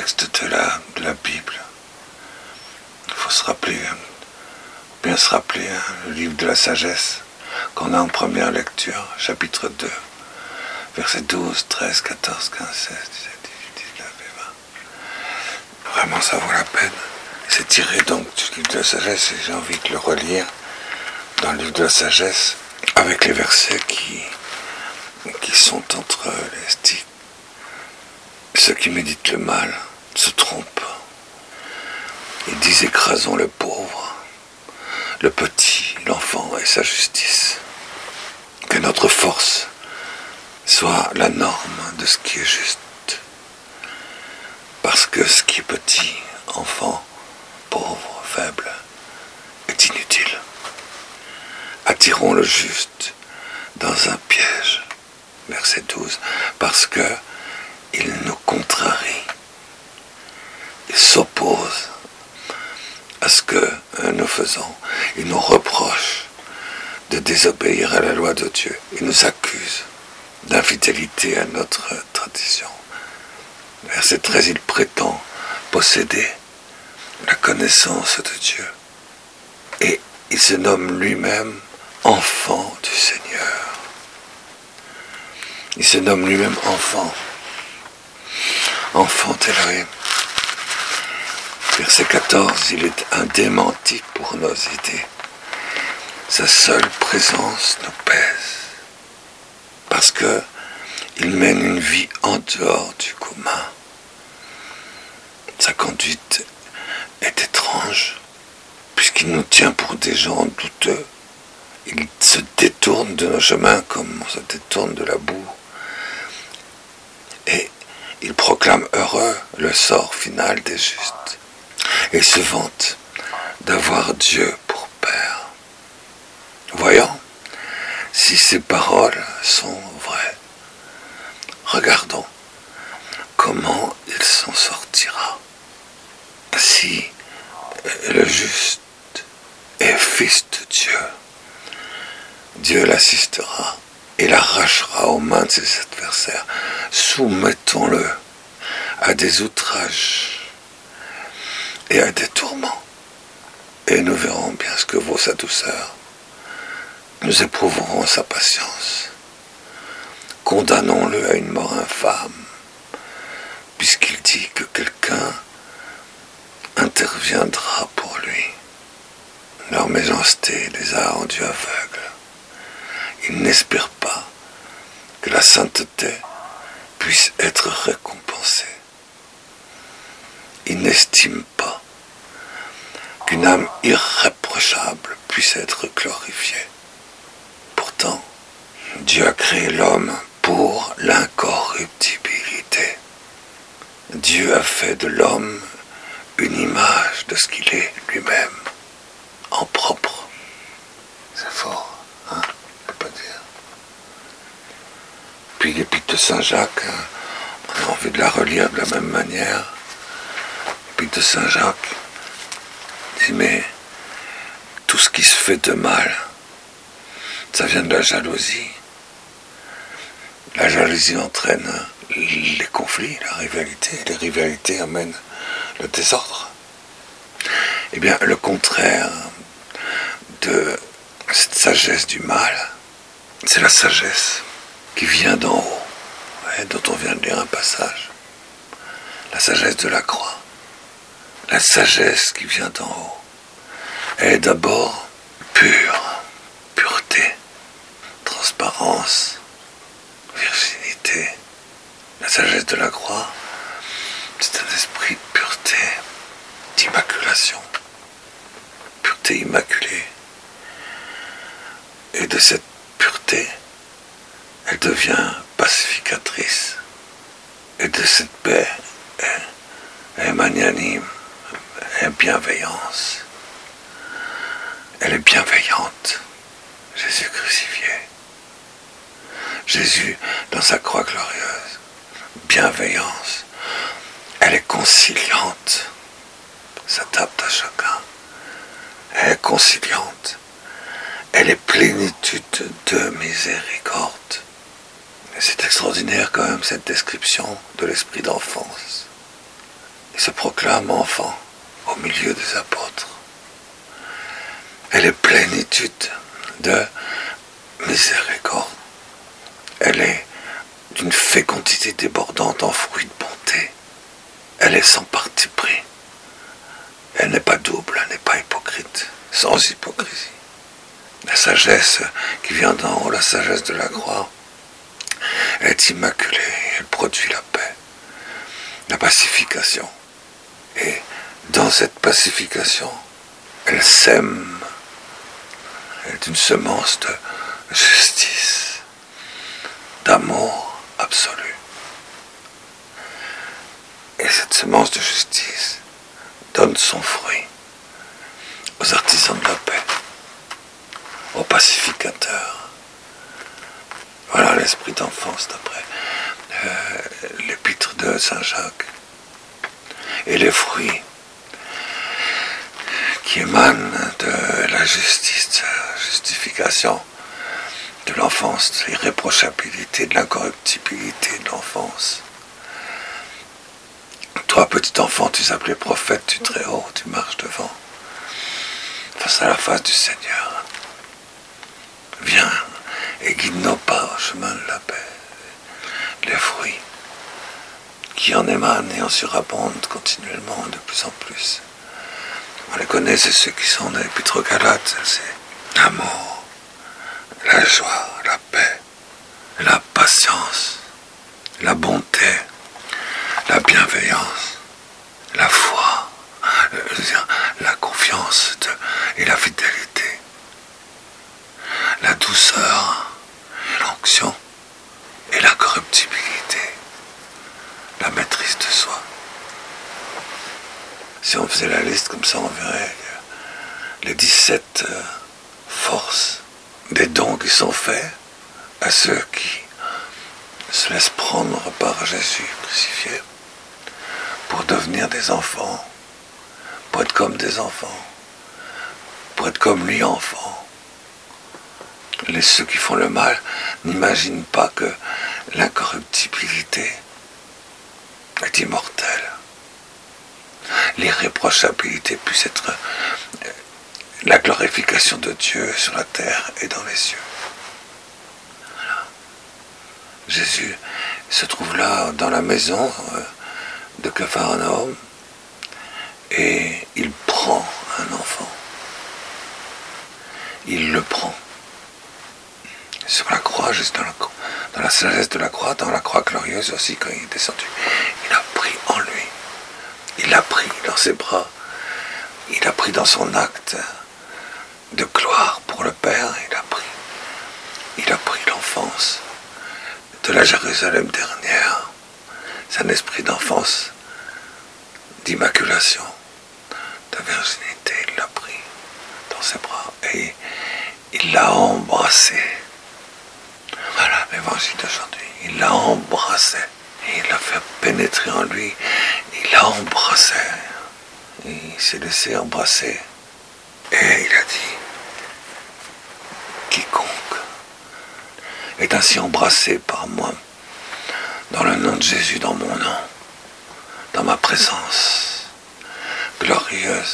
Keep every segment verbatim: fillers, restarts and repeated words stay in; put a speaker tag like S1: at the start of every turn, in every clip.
S1: textes de la, de la Bible. Il faut se rappeler, bien se rappeler, hein, le livre de la sagesse qu'on a en première lecture, chapitre deux, versets douze, treize, quatorze, quinze, seize, dix-sept, dix-huit, dix-neuf et vingt. Vraiment, ça vaut la peine. C'est tiré donc du livre de la sagesse et j'ai envie de le relire dans le livre de la sagesse avec les versets qui, qui sont entre les styles. Ceux qui méditent le mal se trompent. Ils disent écrasons le pauvre, le petit, l'enfant et sa justice. Que notre force soit la norme de ce qui est juste. Parce que ce qui est petit, enfant, pauvre, faible, est inutile. Attirons le juste dans un piège. Verset douze. Parce que il nous contrarie. Il s'oppose à ce que nous faisons. Il nous reproche de désobéir à la loi de Dieu. Il nous accuse d'infidélité à notre tradition. Verset treize, il prétend posséder la connaissance de Dieu. Et il se nomme lui-même enfant du Seigneur. Il se nomme lui-même enfant. Enfant d'Élohim. Verset quatorze, il est un démenti pour nos idées. Sa seule présence nous pèse. Parce que il mène une vie en dehors du commun. Sa conduite est étrange, puisqu'il nous tient pour des gens douteux. Il se détourne de nos chemins comme on se détourne de la boue. Et il proclame heureux le sort final des justes. Et se vante d'avoir Dieu pour Père. Voyons si ces paroles sont vraies. Regardons comment il s'en sortira. Si le juste est fils de Dieu, Dieu l'assistera et l'arrachera aux mains de ses adversaires. Soumettons-le à des outrages et à des tourments, et nous verrons bien ce que vaut sa douceur. Nous éprouverons sa patience. Condamnons-le à une mort infâme, puisqu'il dit que quelqu'un interviendra pour lui. Leur méchanceté les a rendus aveugles. Ils n'espèrent pas que la sainteté puisse être récompensée. Ils n'estiment pas qu'une âme irréprochable puisse être glorifiée. Pourtant, Dieu a créé l'homme pour l'incorruptibilité. Dieu a fait de l'homme une image de ce qu'il est lui-même, en propre. C'est fort, hein, on peut pas dire. Puis l'épître de Saint Jacques, on a envie de la relire de la même manière. L'épître de Saint Jacques dit, mais tout ce qui se fait de mal, ça vient de la jalousie. La jalousie entraîne les conflits, la rivalité. Les rivalités amènent le désordre. Eh bien, le contraire de cette sagesse du mal, c'est la sagesse qui vient d'en haut, et dont on vient de lire un passage. La sagesse de la croix. La sagesse qui vient d'en haut. Elle est d'abord pure, pureté, transparence, virginité. La sagesse de la croix, c'est un esprit de pureté, d'immaculation, pureté immaculée. Et de cette pureté, elle devient pacificatrice. Et de cette paix, elle, elle est magnanime, elle est bienveillance. Elle est bienveillante. Jésus crucifié. Jésus dans sa croix glorieuse. Bienveillance. Elle est conciliante. S'adapte à chacun. Elle est conciliante. Elle est plénitude de miséricorde. Et c'est extraordinaire quand même cette description de l'esprit d'enfance. se proclame enfant au milieu des apôtres. Elle est plénitude de miséricorde. Elle est d'une fécondité débordante en fruits de bonté. Elle est sans parti pris. Elle n'est pas double, elle n'est pas hypocrite, sans hypocrisie. La sagesse qui vient d'en haut, la sagesse de la croix, elle est immaculée, elle produit la paix, la pacification. Et dans cette pacification, elle sème, elle est une semence de justice, d'amour absolu. Et cette semence de justice donne son fruit aux artisans de la paix, aux pacificateurs. Voilà l'esprit d'enfance d'après euh, l'épître de Saint Jacques. Et les fruits qui émanent de la justice, de la justification de l'enfance, de l'irréprochabilité, de l'incorruptibilité de l'enfance. Toi, petit enfant, tu es appelé prophète du Très-Haut, tu marches devant, face à la face du Seigneur. Viens et guide nos pas au chemin de la paix. Les fruits qui en émanent et en surabondent continuellement de plus en plus. On les connaît, c'est ceux qui sont dans l'Épître aux Galates, c'est l'amour, la joie, la paix, la patience, la bonté, la bienveillance, la foi, la confiance et la fidélité, la douceur, l'onction et la corruptibilité, la maîtrise de soi. Si on faisait la liste comme ça, on verrait les dix-sept forces des dons qui sont faits à ceux qui se laissent prendre par Jésus crucifié pour devenir des enfants, pour être comme des enfants, pour être comme lui enfant. Les, ceux qui font le mal n'imaginent pas que l'incorruptibilité est immortelle. L'irréprochabilité puisse être la glorification de Dieu sur la terre et dans les cieux. Voilà. Jésus se trouve là dans la maison de Capharnaüm et il prend un enfant. Il le prend. Sur la croix, juste dans la, dans la sagesse de la croix, dans la croix glorieuse aussi, quand il est descendu, il a pris en lui. Il l'a pris dans ses bras. Il a pris dans son acte de gloire pour le Père. Il a pris. Il a pris l'enfance de la Jérusalem dernière. C'est un esprit d'enfance, d'immaculation, de virginité. Il l'a pris dans ses bras et il l'a embrassé. Voilà l'évangile d'aujourd'hui. Il l'a embrassé. Et il l'a fait pénétrer en lui. Il l'a embrassé. Et il s'est laissé embrasser. Et il a dit, quiconque est ainsi embrassé par moi, dans le nom de Jésus, dans mon nom, dans ma présence glorieuse,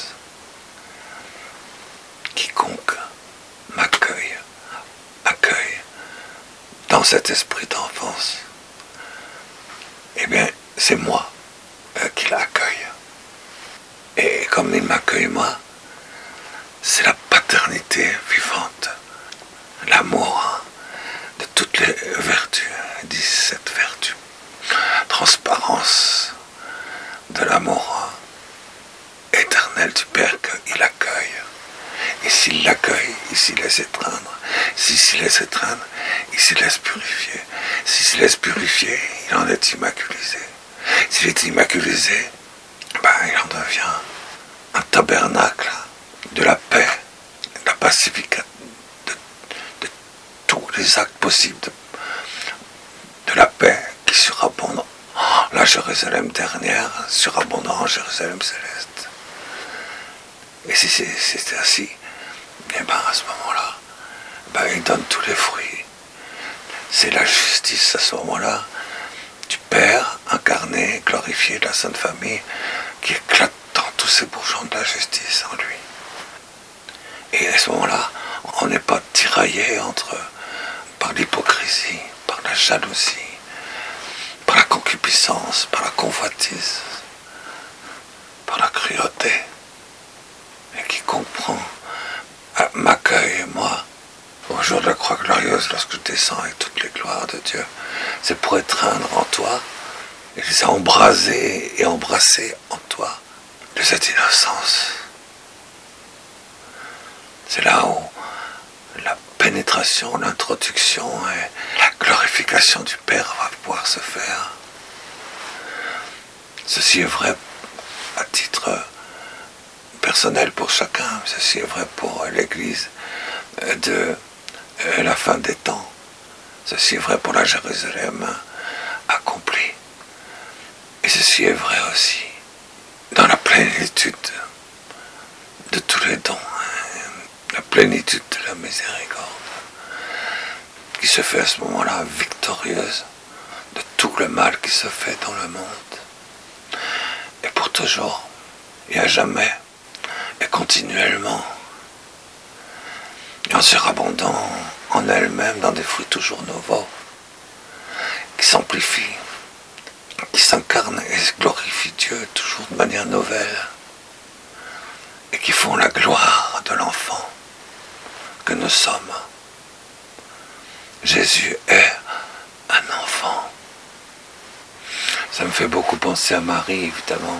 S1: quiconque m'accueille, accueille dans cet esprit d'enfance, eh bien, c'est moi euh, qui l'accueille. Et comme il m'accueille moi, c'est la paternité vivante, l'amour de toutes les vertus, dix-sept vertus, transparence de l'amour éternel du Père qu'il accueille. Et s'il l'accueille, il s'y laisse étreindre. S'il s'y laisse étreindre, il s'y laisse purifier. S'il s'y laisse purifier, il en est immaculisé. S'il est immaculisé, ben, il en devient un tabernacle de la paix, de la pacification, de, de tous les actes possibles de, de la paix qui surabondent. La Jérusalem dernière surabondant en Jérusalem céleste. Et si c'est ainsi, et ben à ce moment-là, ben il donne tous les fruits. C'est la justice à ce moment-là du Père incarné, glorifié de la Sainte Famille, qui éclate dans tous ces bourgeons de la justice en lui. Et à ce moment-là, on n'est pas tiraillé entre, par l'hypocrisie, par la jalousie, par la concupiscence, par la convoitise, par la cruauté, et qui comprend, m'accueille, moi, au jour de la croix glorieuse, lorsque je descends avec toutes les gloires de Dieu. C'est pour étreindre en toi, et les a embrasés et embrassés en toi de cette innocence. C'est là où la pénétration, l'introduction et la glorification du Père va pouvoir se faire. Ceci est vrai à titre personnel pour chacun, ceci est vrai pour l'Église de la fin des temps. Ceci est vrai pour la Jérusalem accomplie. Et ceci est vrai aussi dans la plénitude de tous les dons, la plénitude de la miséricorde, qui se fait à ce moment-là victorieuse de tout le mal qui se fait dans le monde. Et pour toujours, et à jamais, et continuellement, et en surabondant en elle-même dans des fruits toujours nouveaux, qui s'amplifient, qui s'incarnent et glorifient Dieu toujours de manière nouvelle, et qui font la gloire de l'enfant que nous sommes. Jésus est un enfant. Ça me fait beaucoup penser à Marie, évidemment.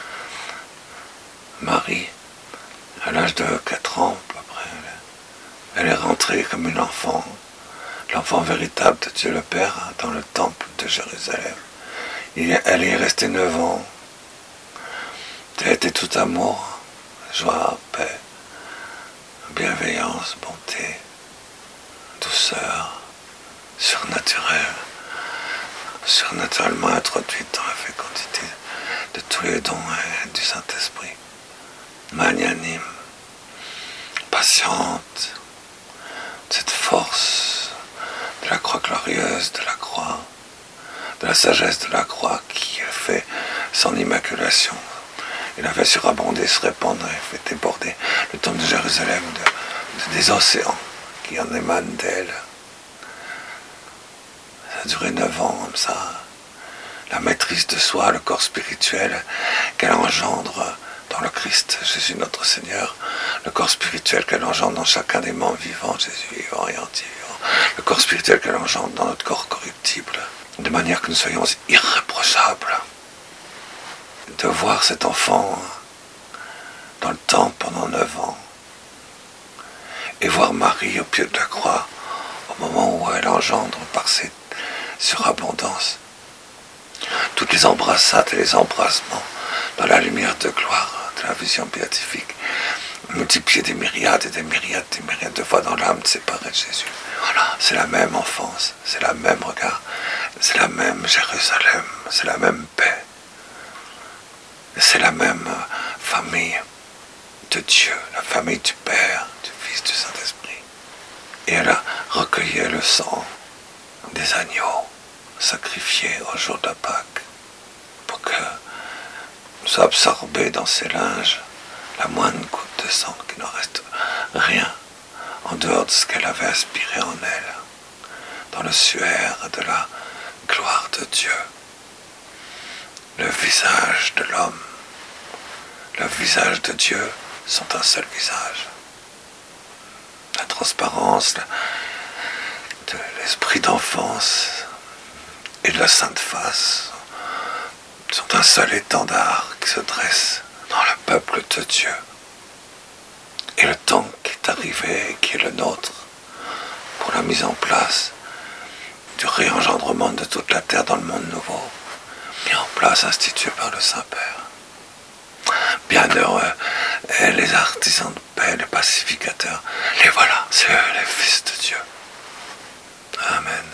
S1: Marie, à l'âge de quatre ans, à peu près, elle est rentrée comme une enfant, l'enfant véritable de Dieu le Père, dans le temple de Jérusalem. Elle y est restée neuf ans. Elle était tout amour, joie, paix, bienveillance, bonté, douceur, surnaturelle, surnaturellement introduite dans la fécondité de tous les dons du Saint-Esprit. Magnanime, patiente, cette force de la croix glorieuse, de la croix, de la sagesse de la croix qui fait son immaculation. Il a fait surabonder, se répandre et fait déborder le temple de Jérusalem de, de, des océans qui en émanent d'elle. Ça a duré neuf ans comme ça. La maîtrise de soi, le corps spirituel qu'elle engendre dans le Christ, Jésus notre Seigneur, le corps spirituel qu'elle engendre dans chacun des membres vivants, Jésus vivant et anti-vivant, le corps spirituel qu'elle engendre dans notre corps corruptible, de manière que nous soyons irréprochables. De voir cet enfant dans le temple pendant neuf ans, et voir Marie au pied de la croix, au moment où elle engendre par ses surabondances toutes les embrassades et les embrassements dans la lumière de gloire de la vision béatifique, multiplier des myriades et des myriades, des myriades de fois dans l'âme séparée de Jésus. Voilà, c'est la même enfance, c'est la même regard, c'est la même Jérusalem, c'est la même paix, c'est la même famille de Dieu, la famille du Père, du Fils, du Saint-Esprit. Et elle a recueilli le sang des agneaux sacrifiés au jour de la Pâque pour que soit absorbé dans ses linges la moindre goutte de sang, qu'il ne reste rien en dehors de ce qu'elle avait aspiré en elle, dans le suaire de la gloire de Dieu. Le visage de l'homme, le visage de Dieu sont un seul visage. La transparence de l'esprit d'enfance et de la sainte face sont un seul étendard qui se dresse dans le peuple de Dieu. Et le temps qui est arrivé, qui est le nôtre, pour la mise en place du réengendrement de toute la terre dans le monde nouveau, mis en place, institué par le Saint-Père. Bienheureux les artisans de paix, les pacificateurs, les voilà, c'est eux les fils de Dieu. Amen.